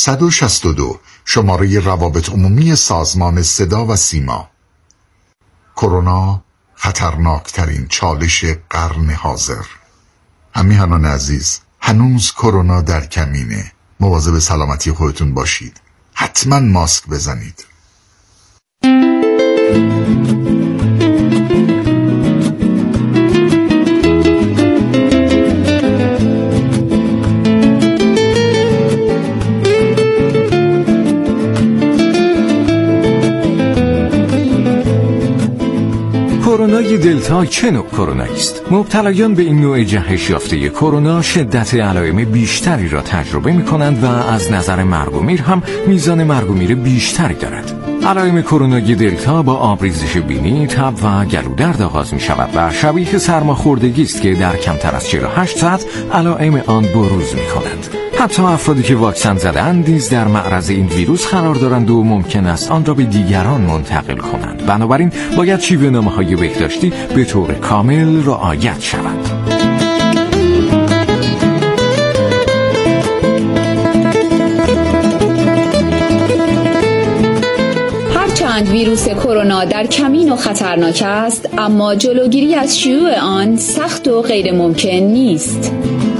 162 شماره روابط عمومی سازمان صدا و سیما. کرونا خطرناکترین چالش قرن حاضر. همیهنان عزیز، هنوز کرونا در کمینه. مواظب سلامتی خودتون باشید. حتما ماسک بزنید. کرونای دلتا چه نوع کرونایی است؟ مبتلایان به این نوع جهش یافته کرونا شدت علائم بیشتری را تجربه می‌کنند و از نظر مرگ و میر هم میزان مرگ و میر بیشتری دارد. علائم کرونای دلتا با آبریزش بینی، تب و گلودرد آغاز می‌شود و شبیه سرماخوردگی است که در کمتر از 48 ساعت علائم آن بروز می‌کنند. حتی افرادی که واکسن زدند نیز در معرض این ویروس قرار دارند و ممکن است آن را به دیگران منتقل کنند. بنابراین باید شیوه‌نامه‌های بهداشتی به طور کامل رعایت شود. هرچند ویروس کرونا در کمین و خطرناک است، اما جلوگیری از شیوع آن سخت و غیر ممکن نیست.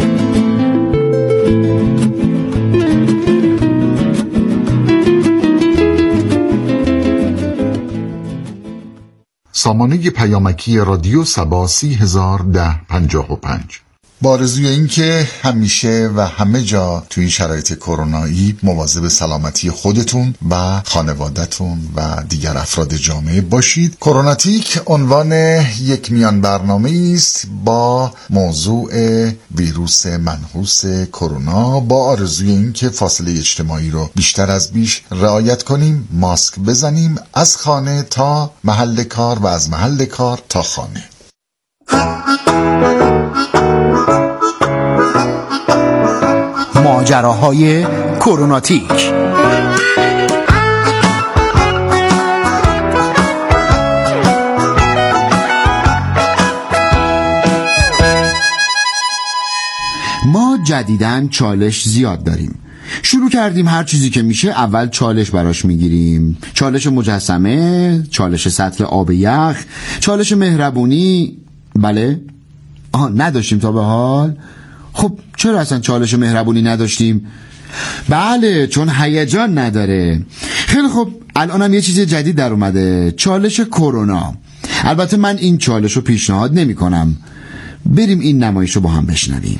سامانه پیامکی رادیو سبا 301055. با آرزوی این که همیشه و همه جا توی شرایط کرونایی مواظب سلامتی خودتون و خانوادتون و دیگر افراد جامعه باشید. کروناتیک عنوان یک میان برنامه است با موضوع ویروس منحوس کرونا، با آرزوی این که فاصله اجتماعی رو بیشتر از بیش رعایت کنیم، ماسک بزنیم، از خانه تا محل کار و از محل کار تا خانه. ماجراهای کروناتیک. ما جدیداً چالش زیاد داریم. شروع کردیم هر چیزی که میشه اول چالش براش میگیریم. چالش مجسمه، چالش سطل آب یخ، چالش مهربونی. بله؟ نداشتیم تا به حال؟ خب چرا اصلا چالش مهربونی نداشتیم؟ بله، چون هیجان نداره. خیلی خب، الانم یه چیز جدید در اومده، چالش کرونا. البته من این چالش رو پیشنهاد نمی کنم. بریم این نمایش رو با هم بشنویم.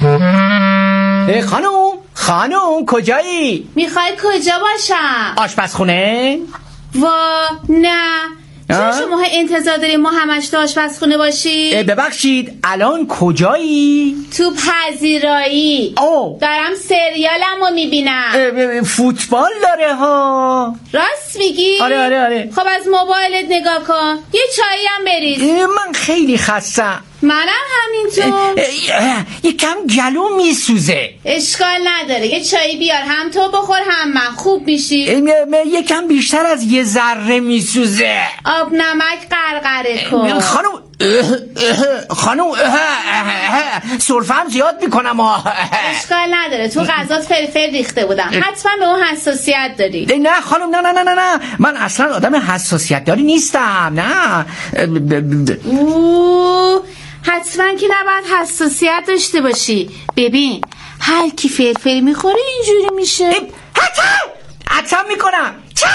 خانوم کجایی؟ میخوای کجا باشم؟ آشپزخونه؟ نه. چرا شما انتظار داریم ما همش تو آشپزخونه باشی؟ ببخشید، الان کجایی؟ تو پذیرایی. دارم سریالمو میبینم. فوتبال داره ها. راست میگی؟ آره. خب از موبایلت نگاه کن، یه چایی هم بریز. من خیلی خستم. منم همینطور. یکم گلو میسوزه. اشکال نداره، یه چایی بیار، هم تو بخور هم من، خوب میشی. یکم بیشتر از یه ذره میسوزه. آب نمک قرقره کن. خانوم سرفه هم زیاد میکنم. اشکال نداره، تو غذات فلفل ریخته بودم، حتما به اون حساسیت داری. نه خانوم، نه من اصلا آدم حساسیت داری نیستم. نه حتما که نباید حساسیت داشته باشی. ببین هر کی فلفل میخوره اینجوری میشه. حتما میکنم.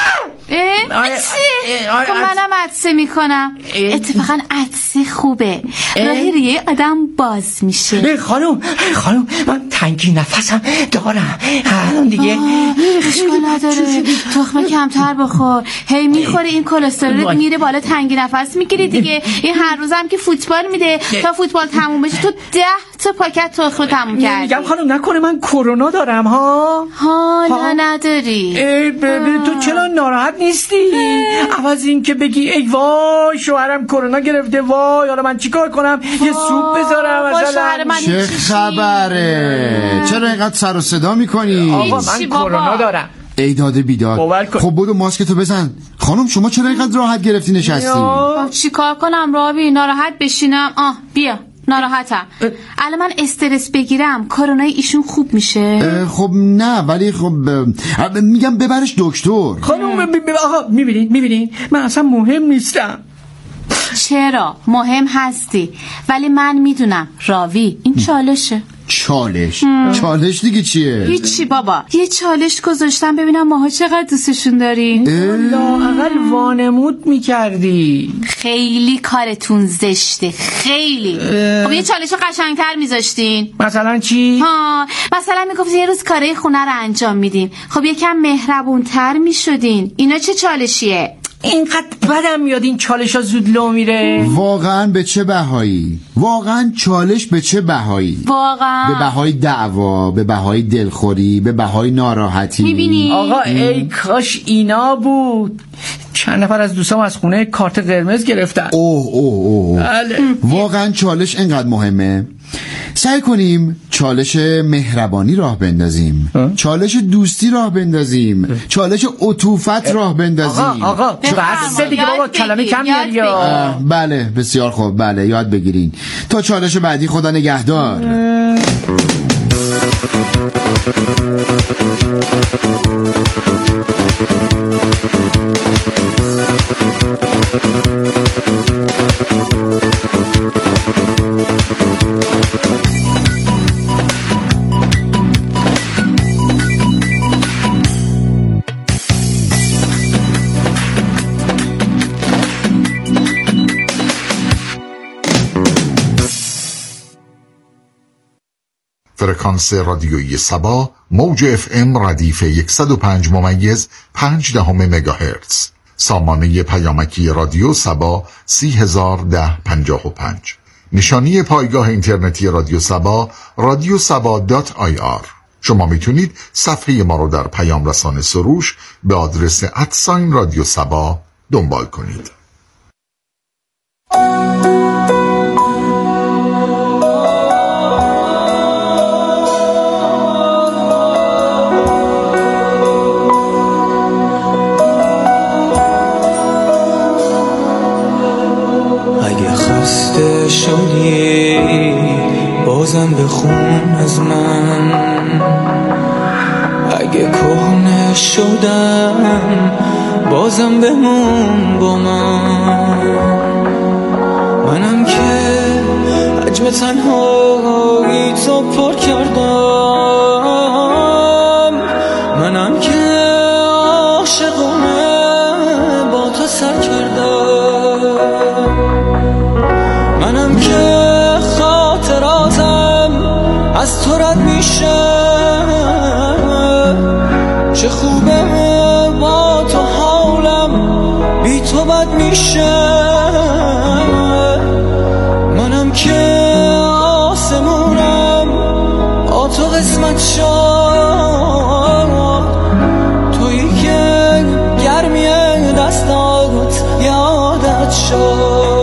خب منم عطسه میکنم. اتفاقا عطسه خوبه، راه ریه آدم باز میشه. خانوم من تنگی نفسم دارم الان دیگه. اشکال نداره، تخمه کمتر بخور. هی میخوری این کلسترول میره بالا، تنگی نفس میگیری دیگه. این هر روزم که فوتبال میده، تا فوتبال تموم بشه تو 10 تا پاکت تخمه تموم کردی. میگم خانوم نکنه من کرونا دارم ها. حالا نداری. تو چرا ناراحت نیستی؟ عوض این که بگی ای وای شوهرم کرونا گرفته، وای حالا من چیکار کنم؟ یه سوپ بذارم مثلا. چه خبره؟ چرا اینقدر سر و صدا میکنی؟ آقا من کرونا دارم. ای داده بیداد. خب بودو ماسکتو بزن. خانم شما چرا اینقدر راحت گرفتی نشستی؟ چیکار کنم رابی؟ ناراحت بشینم؟ بیا ناراحتم. الان من استرس بگیرم کرونای ایشون خوب میشه؟ خب نه، ولی خب میگم ببرش دکتر. خانم آقا میبینین من اصلا مهم نیستم. چرا؟ مهم هستی، ولی من میدونم راوی این چالشه. چالش دیگه چیه؟ هیچی بابا، یه چالش گذاشتم ببینم ماها چقدر دوستشون دارین. لااقل وانمود میکردی. خیلی کارتون زشته، خیلی. خب یه چالش قشنگتر میذاشتین. مثلا چی؟ مثلا میگفتین یه روز کارهای خونه رو انجام میدین، خب یکم مهربونتر میشدین. اینا چه چالشیه؟ اینقدر بدم میاد این چالش ها زود لو میره. واقعا به چه بهایی؟ واقعا چالش به چه بهایی؟ واقعا به بهای دعوا، به بهای دلخوری، به بهای ناراحتی. میبینی؟ آقا ای کاش اینا بود. چند نفر از دوستام از خونه کارت قرمز گرفتن. اوه بله. واقعا چالش اینقدر مهمه؟ سعی کنیم چالش مهربانی راه بندازیم، چالش دوستی راه بندازیم، چالش عطوفت راه بندازیم. آقا بس دیگه بابا، کلمه کم میاری. بله بسیار خوب، بله یاد بگیرین. تا چالش بعدی خدا نگهدار. فرکانس رادیویی سبا، موج FM ردیف 105.5 مگاهرتز. سامانه پیامکی رادیو سبا 301055. نشانی پایگاه اینترنتی رادیو سبا radiosaba.ir. شما میتونید صفحه ما رو در پیام رسان سروش به آدرس @رادیو سبا دنبال کنید. شدی بازم بخون از من، اگه کهنه شدم بازم بمون با من. منم که حجم تنهایی تو پر کردم، منم که عاشقانه با تو سر کردم، منم که خاطراتم از تو رد میشه. چه خوبه با تو حالم بی تو بد میشه. منم که آسمونم با تو قسمت شد، تویی که گرمی دستات یادت شد.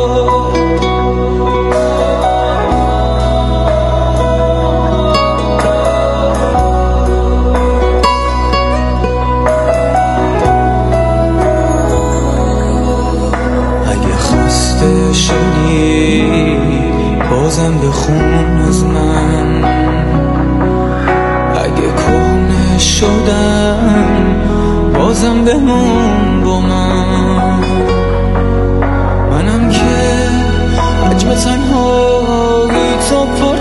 بازم بخون از من، اگه کهنه شدم بازم بمون با من. منم که حجم تنهایی تو پر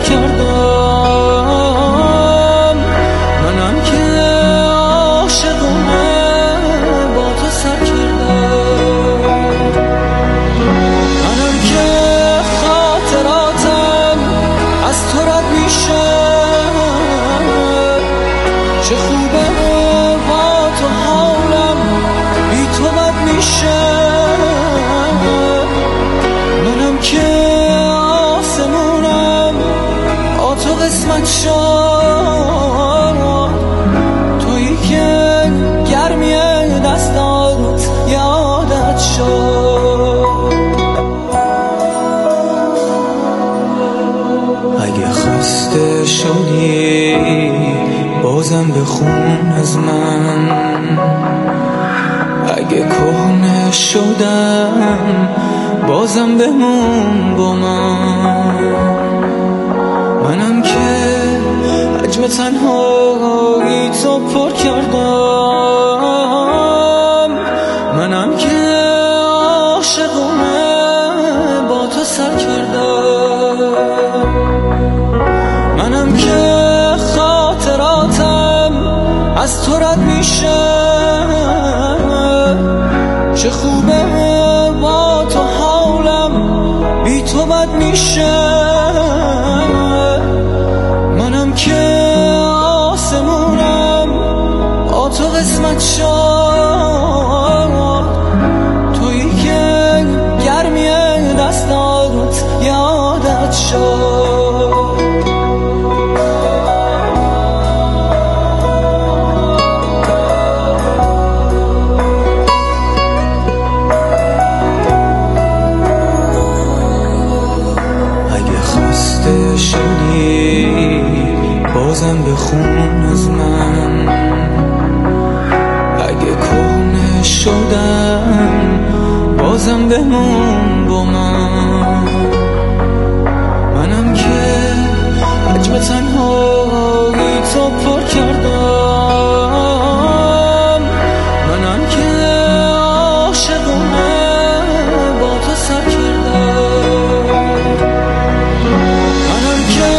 کردم، منم که عاشقانه با تو سر کردم، منم که خاطراتم از تو رد میشه. چه خوبه با تو حالم بی تو بد میشه. منم که آسمونم با تو قسمت شد، تویی که گرمی دستات یادت شد. اگه خسته شدی بازم بخون از من، اگه کهنه شدم بازم بمون با من. کرده. منم که خاطراتم از تو رد میشه، چه خوبه با تو حالم بی تو بد میشه. منم که آسمونم با تو قسمت شد، تویی که گرمی دستات یادت شد. بازم بخون از من، اگه کهنه شدم بازم بمون با من. منم که حجم تنهایی تو پر کردم، منم که عاشقونه با تو سر کردم. منم که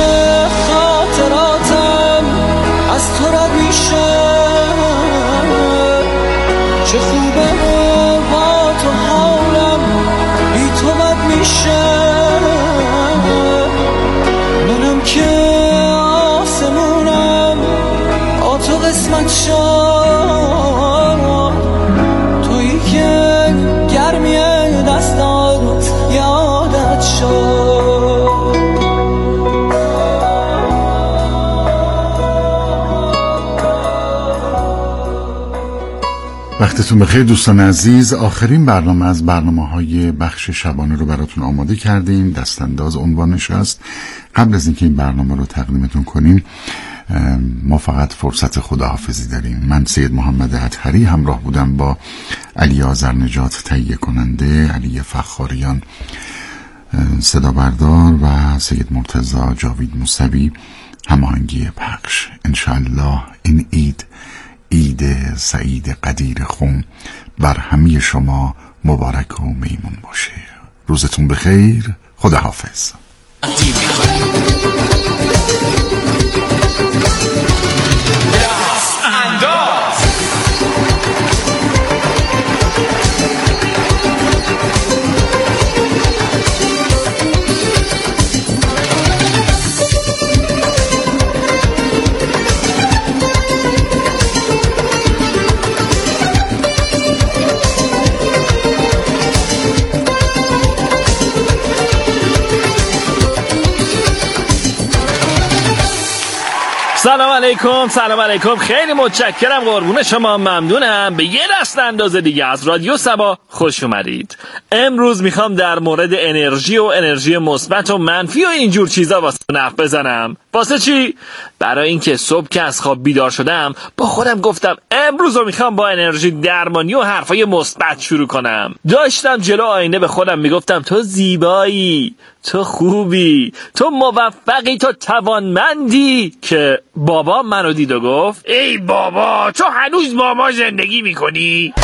از تو رد میشه، چه خوبه با تو حالم بی تو بد میشه. منم که آسمونم با تو قسمت شد، تویی که گرمی دستات یادت شد. وقتتون بخیر دوستان عزیز. آخرین برنامه از برنامه‌های بخش شبانه رو براتون آماده کردیم. دستانداز عنوانش است. قبل از اینکه این برنامه رو تقدیمتون کنیم ما فقط فرصت خداحافظی داریم. من سید محمد اطهری همراه بودم با علی آذرنجات تهیه کننده، علی فخاریان صدا بردار و سید مرتضی جاوید موسوی هماهنگی پخش. انشالله این عید سعید قدیر خون بر همه شما مبارک و میمون باشه. روزتون بخیر. خداحافظ. سلام علیکم. خیلی متشکرم، قربون شما، ممنونم. به یه دست اندازه دیگه از رادیو سبا خوش اومدید. امروز میخوام در مورد انرژی مثبت و منفی و اینجور چیزا واسه حرف بزنم. واسه چی؟ برای اینکه صبح که از خواب بیدار شدم با خودم گفتم امروز رو میخوام با انرژی درمانی و حرفای مثبت شروع کنم. داشتم جلو آینه به خودم میگفتم تو زیبایی، تو خوبی، تو موفقی، تو توانمندی، که بابا منو دید و گفت ای بابا تو هنوز با ما زندگی میکنی؟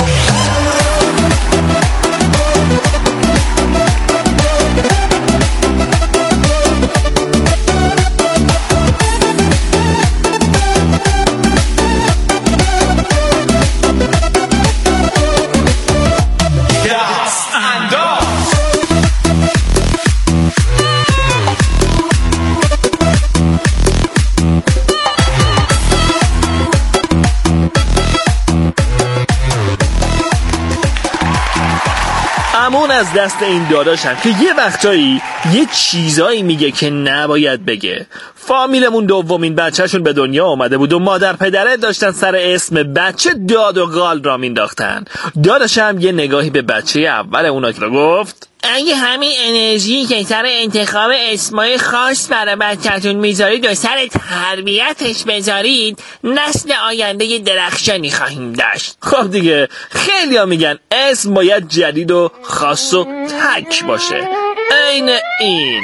امون از دست این داداشم که یه وقتایی یه چیزایی میگه که نباید بگه. فامیلمون دومین بچهشون به دنیا اومده بود و مادر پدره داشتن سر اسم بچه داد و قال را مینداختن. داداشم یه نگاهی به بچه اول اونا که گفت اگه همین انرژی که سر انتخاب اسمای خاص برای بچه‌تون میذارید و سر تربیتش بذارید، نسل آینده درخشانی خواهیم داشت. خب دیگه خیلی ها میگن اسم باید جدید و خاص و تک باشه. عین این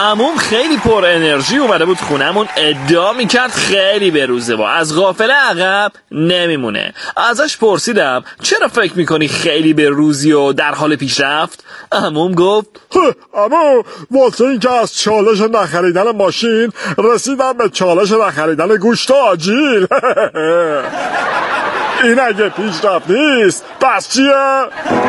عموم خیلی پر انرژی اومده بود خونمون، ادعا میکرد خیلی بروزه و از غافله عقب نمیمونه. ازش پرسیدم چرا فکر میکنی خیلی بروزی و در حال پیشرفت؟ عموم گفت عمو واسه این که از چالش نخریدن ماشین رسیدم به چالش نخریدن گوشت و آجیل. این اگه پیشرفت نیست پس چیه؟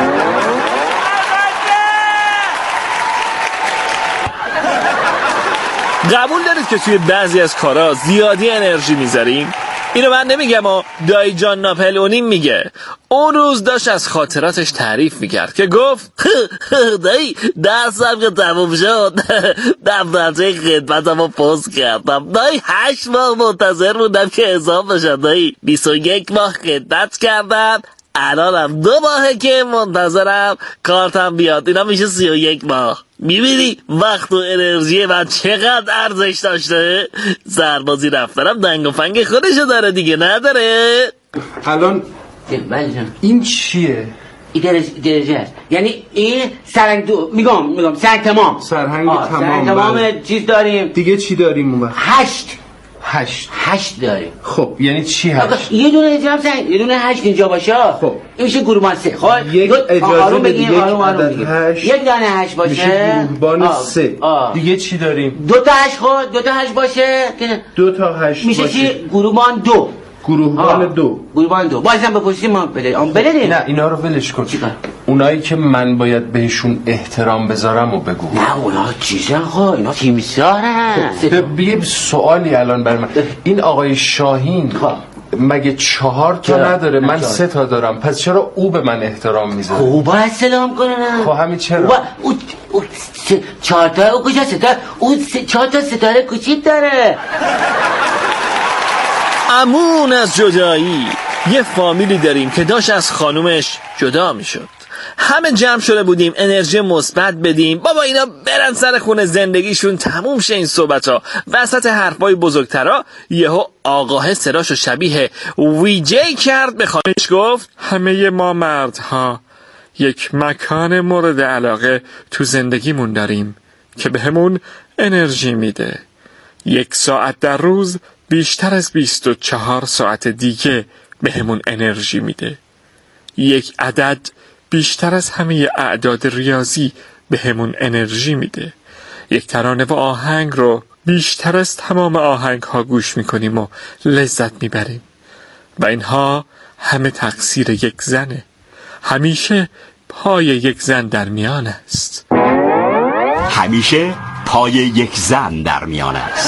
قبول دارید که توی بعضی از کارا زیادی انرژی میذاریم؟ اینو من نمیگم و دایی جان ناپلئونی میگه. اون روز داشت از خاطراتش تعریف میکرد که گفت دایی درسم که تموم شد دفترچه خدمتمو پست کردم دایی 8 ماه منتظر بودم که حساب بشم دایی 21 ماه خدمت کردم الانم 2 ماهه که منتظرم کارتم بیاد اینا میشه 31 ماه. میبینی وقت و انرژی من چقدر ارزش داشته؟ سربازی رفتنم دنگ و فنگ خودشو داره دیگه نداره؟ الان این چیه؟ این درجه است. یعنی این سرهنگ میگم سرهنگ تمام سرهنگ تمام چیز داریم دیگه. چی داریم اون وقت؟ 8 داریم. خب یعنی چی 8؟ یه دونه یه دونه 8 اینجا باشه. خب این میشه گروهبان 3. خب یک اجازه بده یک عدد 8 یک دانه 8 باشه میشه گروهبان 3. دیگه چی داریم؟ 2 تا 8. خب 2 تا 8 باشه 2 تا 8 میشه چی؟ گروهبان 2. گروهبان 2 بازم بپرسیم ما بده نه اینا رو ولش کن. اونایی که من باید بهشون احترام بذارم و بگو. نه اونا چیزن خب اینا تیمسارن. یه سوالی الان بر من. این آقای شاهین مگه 4 تا نداره؟ من 3 تا دارم. پس چرا او به من احترام میذاره؟ او باید سلام کنه. خب همین چرا؟ او 4 تا او کجا ستاره؟ او 4 تا ستاره کوچیک داره. امون از جدایی. یه فامیلی داریم که داشت از خانومش جدا میشد. همه جمع شده بودیم انرژی مثبت بدیم بابا اینا برن سر خونه زندگیشون تموم شه این صحبتا. وسط حرفای بزرگترا یهو آقاه صداشو شبیه ویجی کرد به خانمش گفت همه ما مردها یک مکان مورد علاقه تو زندگیمون داریم که به همون انرژی میده. 1 ساعت در روز بیشتر از 24 ساعت دیگه به همون انرژی میده. 1 عدد بیشتر از همه اعداد ریاضی به همون انرژی میده. 1 ترانه و آهنگ رو بیشتر از تمام آهنگ ها گوش میکنیم و لذت میبریم و اینها همه تقصیر 1 زنه. همیشه پای 1 زن در میان است. همیشه پای 1 زن در میان است.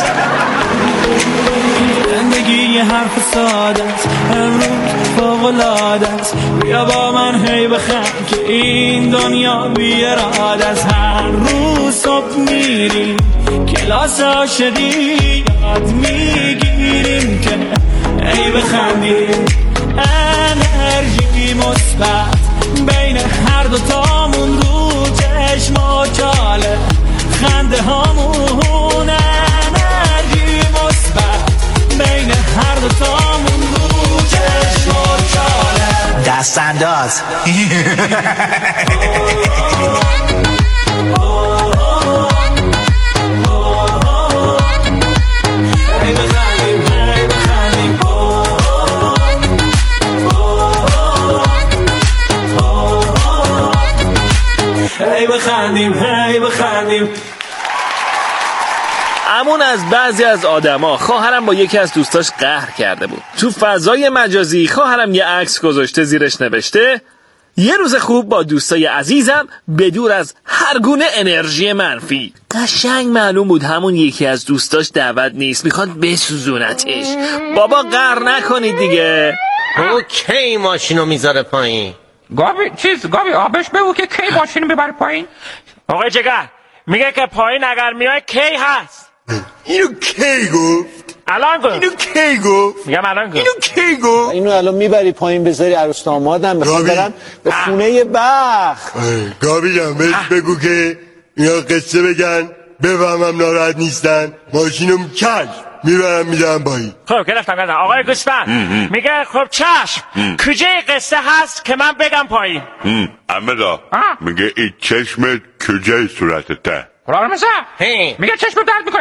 زندگی یه حرف ساده است امروز فوق‌العاده است. بیا با من هی بخند که این دنیا بی اراده است. هر روز صبح میریم کلاس عاشقی یاد میگیریم که هی بخندیم. انرژی مثبت بین هر دو تامون رو چشم و چاله خنده هامون. انرژی مثبت بین هر دو تامون رو چشم و چاله دست انداز. هی بخندیم هی بخندیم. امون از بعضی از آدما خواهرم با یکی از دوستاش قهر کرده بود. تو فضای مجازی خواهرم یه عکس گذاشته زیرش نوشته یه روز خوب با دوستای عزیزم بدور از هر گونه انرژی منفی. قشنگ معلوم بود همون یکی از دوستاش دعوت نیست، میخواد بسوزونتش. بابا قهر نکنید دیگه. او کی ماشینو میذاره پایین؟ گاوی آبش بگو که کی ماشینو میبره پایین. آقای جگر میگه که پایین اگر میای کی هست. اینو کی گفت؟ الان گفت. اینو کی گفت؟ میگم الان گفت. اینو کی گفت؟ اینو الان میبری پایین بذاری عروس دامادم بخوام برن به خونه بخت. گاوی جان بهش بگو که اینا قصه بگن بفهمم ناراحت نیستن ماشینو کج میبرم میدم پایین. خب گرفتم آقای گوسفند میگه خب چشم کجای قصه هست که من بگم پایین. امدا میگه این چشمت کجای صورتته؟ خدا رو مثل میگه چشم درد میکنه.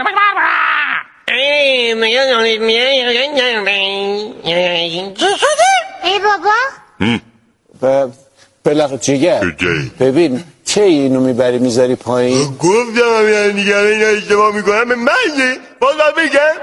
ای بابا بلخ جگر ببین چه اینو میبری میذاری پایین؟ گفتم هم نگران اینا اشتباه میکنم به منه بازم بگم.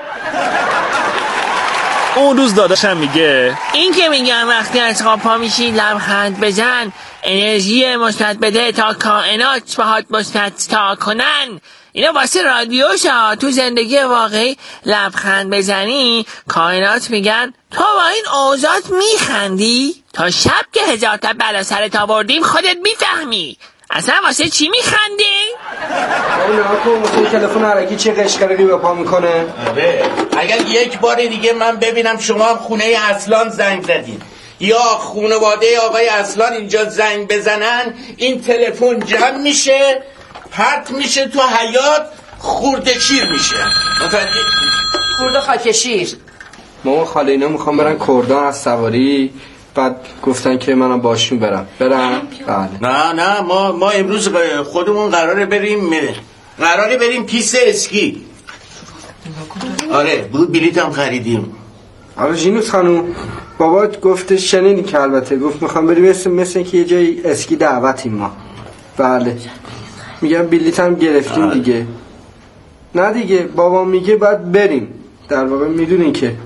اون روز داداشم میگه این که میگن وقتی از خواب پا میشی لبخند بزن، انرژی مثبت بده تا کائنات باهات مثبت تا کنن، اینا واسه رادیوشا. تو زندگی واقعی لبخند بزنی کائنات میگن تو با این اوضاعت میخندی؟ تا شب که 1000 تا بلا سرت آوردیم خودت میفهمی اصلا واسه چی میخندی؟ اون ناکن واسه تلفن حرکی چه قشقرقی به پا میکنه؟ اگر یک بار دیگه من ببینم شما هم خونه اصلان زنگ زدین یا خانواده آقای اصلان اینجا زنگ بزنن، این تلفن جمع میشه پرت میشه تو حیاط، خورده شیر میشه. خورده خاکشیر. مامان خاله اینا میخوام برن کردان از سواری، بعد گفتن که منم باشون برم. بله. نه ما امروز خودمون قراره بریم پیست اسکی. آره بود بلیط هم خریدیم. آره جینوس خانوم بابات گفتش شنیدی که البته گفت میخوام بریم مثل که یه جای اسکی دعوتیم ما. بله میگم بلیط هم گرفتیم دیگه. نه دیگه بابا میگه باید بریم. در واقع میدونین که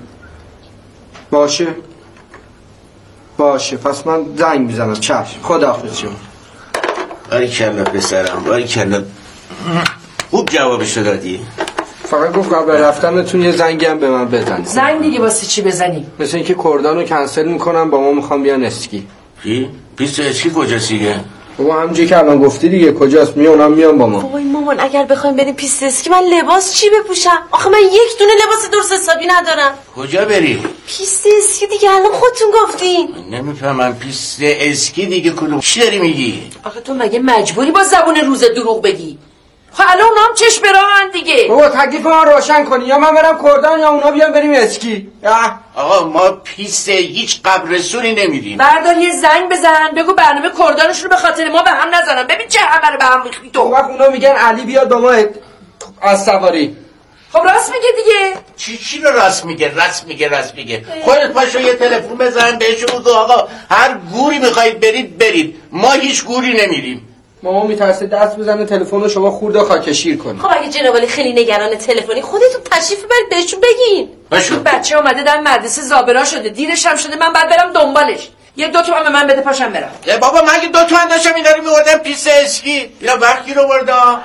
باشه پس من زنگ میزنم. چشم خداحافظ شما. باریکلا پسرم باریکلا، خوب جوابشو دادی. فقط گفت قبل رفتنتون یه زنگی هم به من بزنید. زنگ دیگه واسه چی بزنیم؟ مثل اینکه کردانو کنسل میکنم با ما میخوام بیان اسکی. چی؟ پیست اسکی کجاست دیگه؟ بابا همونجوری که الان گفتی دیگه کجاست؟ میام با ما. بابا مامان اگر بخوایم بریم پیست اسکی من لباس چی بپوشم؟ آخه من یک دونه لباس درست حسابی ندارم. کجا بریم؟ پیست اسکی دیگه الان خودتون گفتین. نمیفهمم پیست اسکی دیگه کدوم؟ چی داری میگی؟ آخه تو مگه مجبوری با زبون روز دروغ بگی؟ خب الان اونا هم چشم راهن دیگه. بابا تکلیف من روشن کنی یا من برم کردان یا اونا بیان بریم اسکی. آقا ما پیست هیچ قبرستونی نمیدیم. بردار یه زنگ بزن بگو برنامه کردانشون رو به خاطر ما به هم نزنن. ببین چه همه رو به هم ریختی تو. وقت اونا میگن علی بیاد با ما از سواری. خب راست میگه دیگه. چی رو راست میگه؟ خودت پاشو یه تلفن بزن بهشون بگو آقا هر گوری میخواید برید ما هیچ گوری نمیریم. مامان میترسه دست بزنه تلفن رو شما خورده خاکشیر کنی. خب اگه جناب علی خیلی نگران تلفنی خودتون تشریف ببرید بهشون بگین. این بچه اومده در مدرسه زابرا شده دیرش هم شده من بعد برم دنبالش. یه 2 تومن به من بده پاشم برم. بابا مگه 2 تومن داشتم اینا رو میوردم پیست اسکی یا وقتی رو بردا.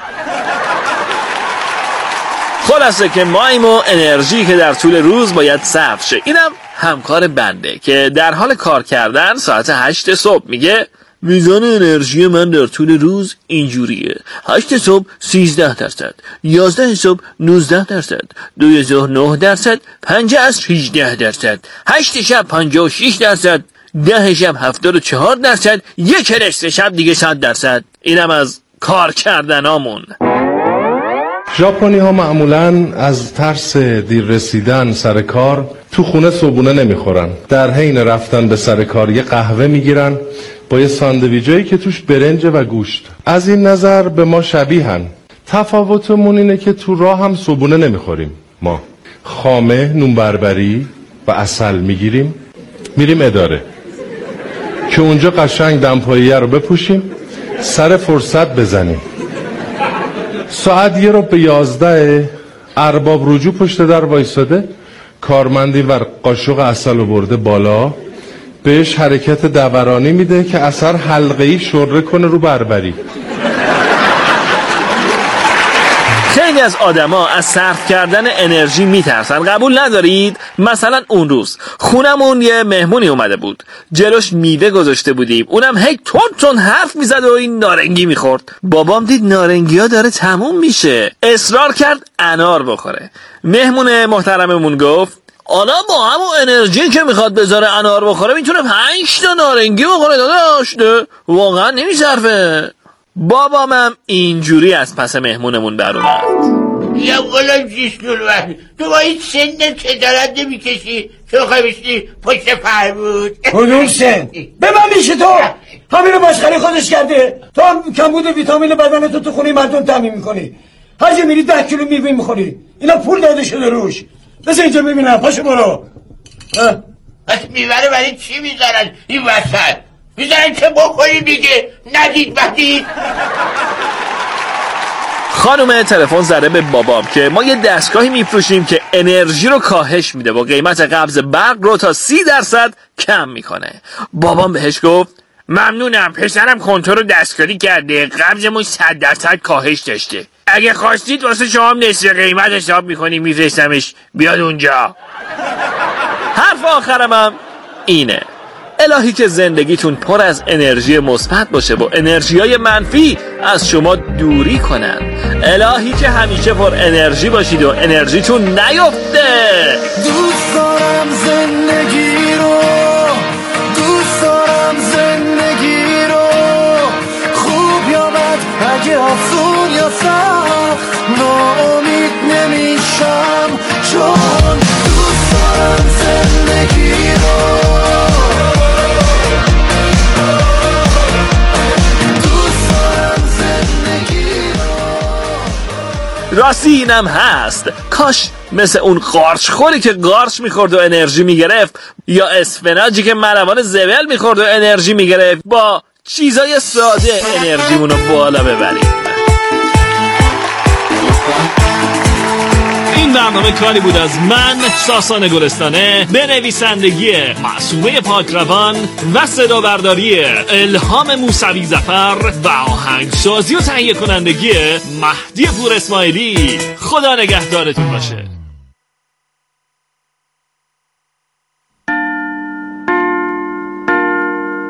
خلاصه که مایم و انرژی که در طول روز باید صرف شه. اینم همکار بنده که در حال کار کردن ساعت 8 صبح میگه میزان انرژی من در طول روز اینجوریه: 8 صبح 13%، 11 صبح 19%، 2 ظهر 9%، 5 عصر 18%، 8 شب 56%، 10 شب 74%، 1 نصف شب دیگه 100%. اینم از کار کردنامون. ژاپنی ها معمولاً از ترس دیر رسیدن سر کار تو خونه صبحونه نمیخورن. در حین رفتن به سر کار یه قهوه میگیرن با یه ساندویجایی که توش برنج و گوشت. از این نظر به ما شبیهن. تفاوتمون اینه که تو راه هم صبحونه نمیخوریم. ما خامه، نون بربری و عسل میگیریم میریم اداره که اونجا قشنگ دمپاییه رو بپوشیم سر فرصت بزنیم. ساعت 11 ارباب رجوع پشت در وایساده، کارمندی و قاشق عسل رو برده بالا، بهش حرکت دورانی میده که اثر حلقه‌ای شره کنه رو بربری. خیلی از آدما از صرف کردن انرژی میترسن، قبول ندارید؟ مثلا اون روز خونمون یه مهمونی اومده بود، جلوش میوه گذاشته بودیم، اونم هی تون حرف میزد و این نارنگی میخورد. بابام دید نارنگی ها داره تموم میشه، اصرار کرد انار بخوره. مهمون محترممون گفت حالا با همون انرژی که میخواد بذاره انار بخوره میتونه 5 تا نارنگی بخوره داداش، واقعا نمیصرفه. بابامم اینجوری از پس مهمونمون در اومد. یا غلام جیشلوان تو با این سن خجالت نمیکشی؟ چون خواهی بشتی پشت فرمود؟ کدوم سن؟ به من میشه تو؟ همینو مشغله خودش کرده. تو هم کمبود ویتامین بدنتو تو خونه مردم تامین میکنی. هر جا میری 10 کیلو میوه میخوری. اینا پول داده شده روش. بس اینجا ببینم، پاشو برو. بس میوه رو برای چی میذارن این وسط؟ میذارن که بخوری دیگه، ندید بدید. خانم تلفن زده به بابام که ما یه دستگاهی میفروشیم که انرژی رو کاهش میده و قیمت قبض برق رو تا 30% کم میکنه. بابام بهش گفت ممنونم، پسرم کنترل رو دستکاری کرده، قبضمون 100% کاهش داشته. اگه خواستید واسه شما نصف قیمت حساب میکنی میفرستمش بیاد اونجا. حرف آخرم اینه: الهی که زندگیتون پر از انرژی مثبت باشه و انرژیای منفی از شما دوری کنن. الهی که همیشه پر انرژی باشید و انرژیتون نیفته. دوست دارم زندگی رو، دوست دارم زندگی رو، خوب یا بد، اگه آسون یا سخت، ناامید نمیشم، چون دوست دارم زندگی رو. راستی اینم هست، کاش مثل اون قارچخوری که قارچ میخورد و انرژی میگرفت، یا اسفناجی که ملوان زبل میخورد و انرژی میگرفت، با چیزای ساده انرژیمونو بالا ببریم. این برنامه کاری بود از من ساسان گلستانه به نویسندگی معصومه پاکروان و صدا برداری الهام موسوی ظفر و آهنگسازی و تهیه کنندگی مهدی پور اسماعیلی. خدا نگهدارتون باشه.